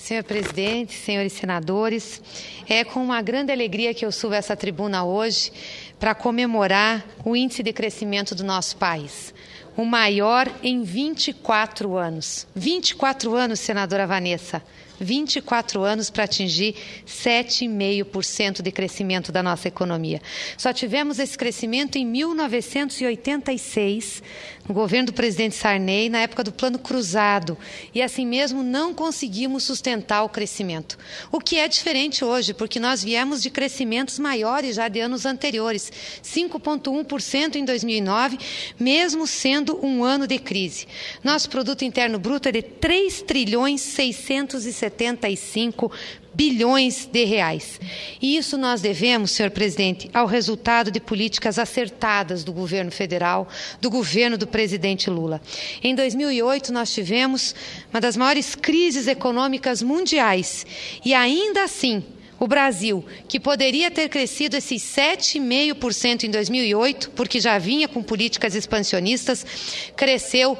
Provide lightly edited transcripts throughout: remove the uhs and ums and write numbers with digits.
Senhor presidente, senhores senadores, é com uma grande alegria que eu subo a essa tribuna hoje para comemorar o índice de crescimento do nosso país, o maior em 24 anos. 24 anos, senadora Vanessa. 24 anos para atingir 7,5% de crescimento da nossa economia. Só tivemos esse crescimento em 1986, no governo do presidente Sarney, na época do Plano Cruzado, e assim mesmo não conseguimos sustentar o crescimento. O que é diferente hoje, porque nós viemos de crescimentos maiores já de anos anteriores, 5,1% em 2009, mesmo sendo um ano de crise. Nosso produto interno bruto é de 3,675 bilhões de reais. E isso nós devemos, senhor presidente, ao resultado de políticas acertadas do governo federal, do governo do presidente Lula. Em 2008, nós tivemos uma das maiores crises econômicas mundiais e ainda assim, o Brasil, que poderia ter crescido esses 7,5% em 2008, porque já vinha com políticas expansionistas, cresceu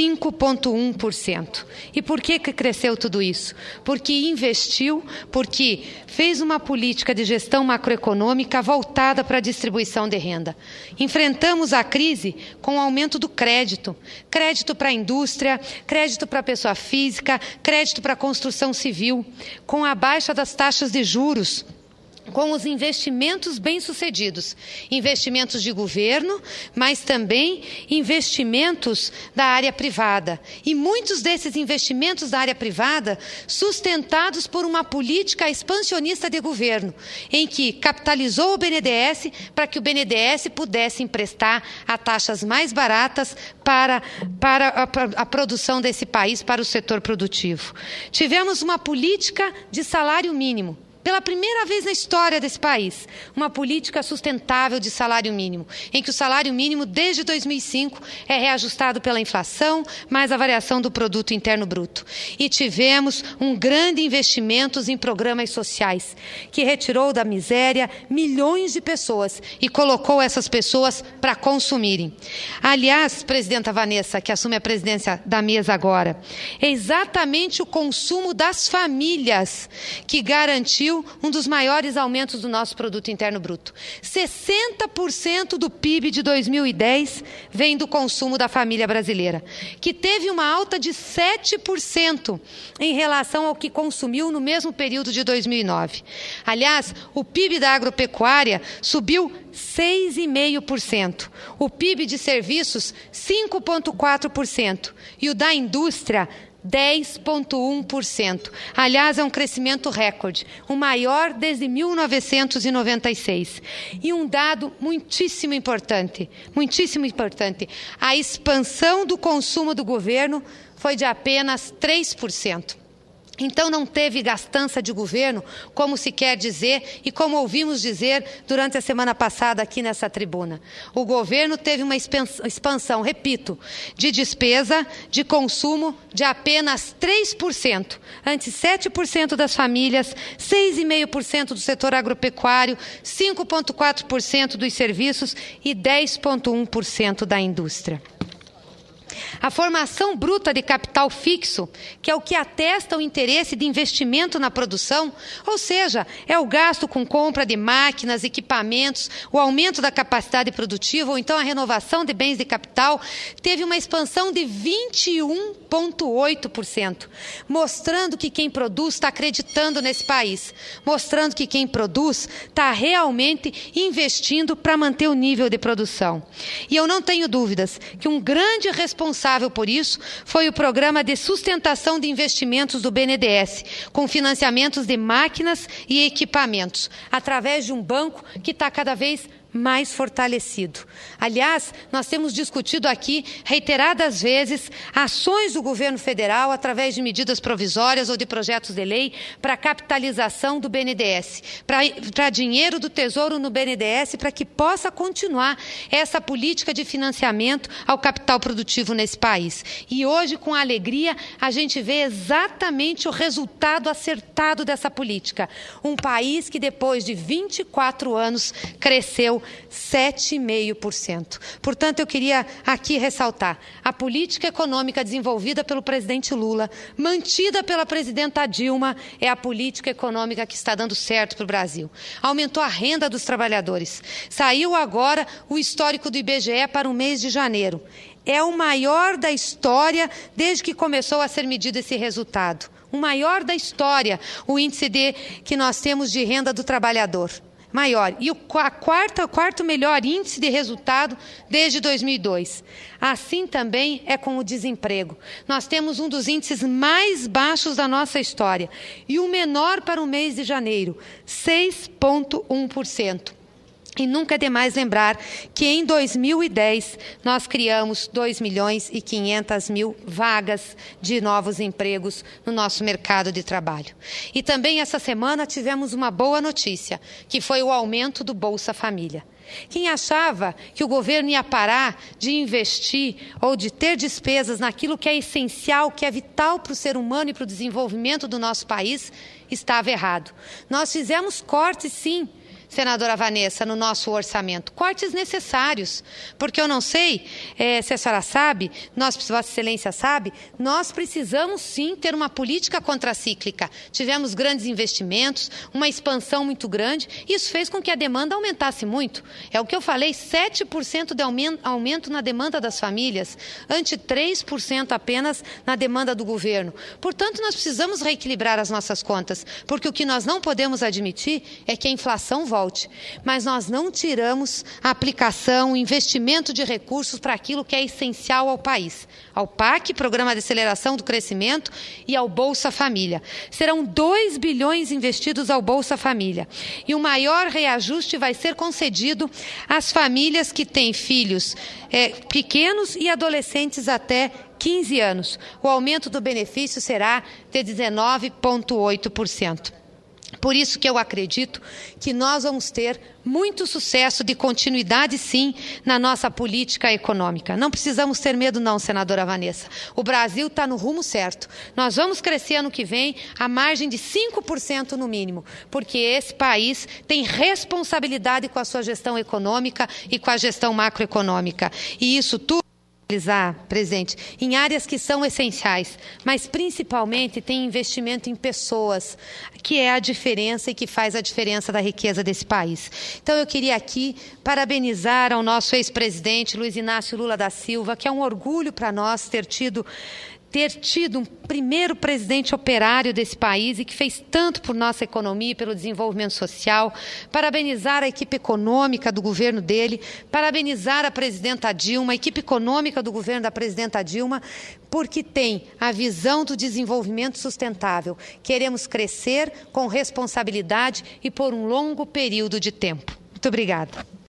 5,1%. E por que cresceu tudo isso? Porque investiu, porque fez uma política de gestão macroeconômica voltada para a distribuição de renda. Enfrentamos a crise com o aumento do crédito. Crédito para a indústria, crédito para a pessoa física, crédito para a construção civil, com a baixa das taxas de juros, com os investimentos bem-sucedidos, investimentos de governo, mas também investimentos da área privada. E muitos desses investimentos da área privada sustentados por uma política expansionista de governo, em que capitalizou o BNDES para que o BNDES pudesse emprestar a taxas mais baratas para a produção desse país, para o setor produtivo. Tivemos uma política de salário mínimo. Pela primeira vez na história desse país, uma política sustentável de salário mínimo, em que o salário mínimo, desde 2005, é reajustado pela inflação, mais a variação do produto interno bruto. E tivemos um grande investimento em programas sociais, que retirou da miséria milhões de pessoas e colocou essas pessoas para consumirem. Aliás, presidenta Vanessa, que assume a presidência da mesa agora, é exatamente o consumo das famílias que garantiu um dos maiores aumentos do nosso produto interno bruto. 60% do PIB de 2010 vem do consumo da família brasileira, que teve uma alta de 7% em relação ao que consumiu no mesmo período de 2009. Aliás, o PIB da agropecuária subiu 6,5%, o PIB de serviços 5,4% e o da indústria 10,1%. Aliás, é um crescimento recorde, o maior desde 1996. E um dado muitíssimo importante, a expansão do consumo do governo foi de apenas 3%. Então não teve gastança de governo, como se quer dizer e como ouvimos dizer durante a semana passada aqui nessa tribuna. O governo teve uma expansão, repito, de despesa, de consumo de apenas 3%, antes 7% das famílias, 6,5% do setor agropecuário, 5,4% dos serviços e 10,1% da indústria. A formação bruta de capital fixo, que é o que atesta o interesse de investimento na produção, ou seja, é o gasto com compra de máquinas, equipamentos, o aumento da capacidade produtiva, ou então a renovação de bens de capital, teve uma expansão de 21,8%, mostrando que quem produz está acreditando nesse país, mostrando que quem produz está realmente investindo para manter o nível de produção. E eu não tenho dúvidas que um grande responsável por isso foi o Programa de Sustentação de Investimentos do BNDES, com financiamentos de máquinas e equipamentos, através de um banco que está cada vez mais fortalecido. Aliás, nós temos discutido aqui reiteradas vezes ações do governo federal através de medidas provisórias ou de projetos de lei para a capitalização do BNDES, para dinheiro do Tesouro no BNDES, para que possa continuar essa política de financiamento ao capital produtivo nesse país. E hoje, com alegria, a gente vê exatamente o resultado acertado dessa política. Um país que depois de 24 anos cresceu 7,5%. Portanto, eu queria aqui ressaltar a política econômica desenvolvida pelo presidente Lula, mantida pela presidenta Dilma, é a política econômica que está dando certo para o Brasil. Aumentou a renda dos trabalhadores. Saiu agora o histórico do IBGE para o mês de janeiro. É o maior da história desde que começou a ser medido esse resultado. O maior da história, o índice que nós temos de renda do trabalhador. Maior. E o quarto melhor índice de resultado desde 2002. Assim também é com o desemprego. Nós temos um dos índices mais baixos da nossa história. E o menor para o mês de janeiro, 6,1%. E nunca é demais lembrar que em 2010 nós criamos 2.500.000 vagas de novos empregos no nosso mercado de trabalho. E também essa semana tivemos uma boa notícia, que foi o aumento do Bolsa Família. Quem achava que o governo ia parar de investir ou de ter despesas naquilo que é essencial, que é vital para o ser humano e para o desenvolvimento do nosso país, estava errado. Nós fizemos cortes, sim, senadora Vanessa, no nosso orçamento. Cortes necessários, porque eu não sei se a senhora sabe, Vossa Excelência sabe, nós precisamos sim ter uma política contracíclica. Tivemos grandes investimentos, uma expansão muito grande, isso fez com que a demanda aumentasse muito. É o que eu falei, 7% de aumento na demanda das famílias, ante 3% apenas na demanda do governo. Portanto, nós precisamos reequilibrar as nossas contas, porque o que nós não podemos admitir é que a inflação volte. Mas nós não tiramos a aplicação, o investimento de recursos para aquilo que é essencial ao país. Ao PAC, Programa de Aceleração do Crescimento, e ao Bolsa Família. Serão 2 bilhões investidos ao Bolsa Família. E o maior reajuste vai ser concedido às famílias que têm filhos pequenos e adolescentes até 15 anos. O aumento do benefício será de 19,8%. Por isso que eu acredito que nós vamos ter muito sucesso de continuidade, sim, na nossa política econômica. Não precisamos ter medo, não, senadora Vanessa. O Brasil está no rumo certo. Nós vamos crescer ano que vem à margem de 5% no mínimo, porque esse país tem responsabilidade com a sua gestão econômica e com a gestão macroeconômica. E isso tudo presente em áreas que são essenciais, mas principalmente tem investimento em pessoas, que é a diferença e que faz a diferença da riqueza desse país. Então eu queria aqui parabenizar ao nosso ex-presidente Luiz Inácio Lula da Silva, que é um orgulho para nós ter tido um primeiro presidente operário desse país e que fez tanto por nossa economia e pelo desenvolvimento social, parabenizar a equipe econômica do governo dele, parabenizar a presidenta Dilma, a equipe econômica do governo da presidenta Dilma, porque tem a visão do desenvolvimento sustentável. Queremos crescer com responsabilidade e por um longo período de tempo. Muito obrigada.